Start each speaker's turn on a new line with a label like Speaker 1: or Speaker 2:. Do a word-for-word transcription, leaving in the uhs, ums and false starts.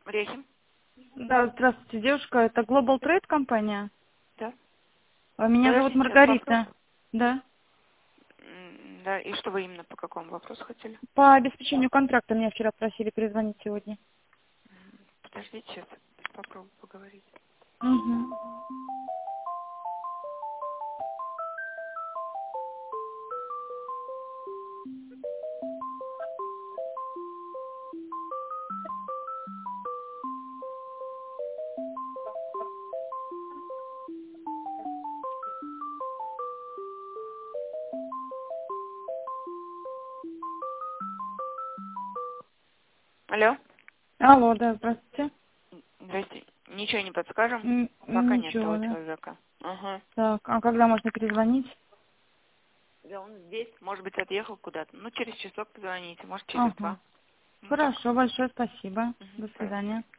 Speaker 1: Рехим?
Speaker 2: Да, здравствуйте, девушка. Это Global Trade компания?
Speaker 1: Да.
Speaker 2: А Меня зовут
Speaker 1: Подождите,
Speaker 2: Маргарита.
Speaker 1: вопрос.
Speaker 2: Да.
Speaker 1: М, Да, и что вы именно по какому вопросу хотели?
Speaker 2: По обеспечению контракта меня вчера просили перезвонить сегодня.
Speaker 1: Подождите, сейчас попробую поговорить.
Speaker 2: Угу.
Speaker 1: Алло?
Speaker 2: Алло, да, здравствуйте.
Speaker 1: Здрасте. Ничего не подскажем?
Speaker 2: М,
Speaker 1: Пока нет
Speaker 2: Ничего,
Speaker 1: того
Speaker 2: да.
Speaker 1: человека. Ага.
Speaker 2: Так, а когда можно перезвонить?
Speaker 1: Да, он здесь. Может быть, отъехал куда-то. Ну, через часок позвоните. Может, через
Speaker 2: Ага.
Speaker 1: два. Ну, так.
Speaker 2: Хорошо, большое спасибо.
Speaker 1: Мгм,
Speaker 2: До
Speaker 1: пожалуйста.
Speaker 2: свидания.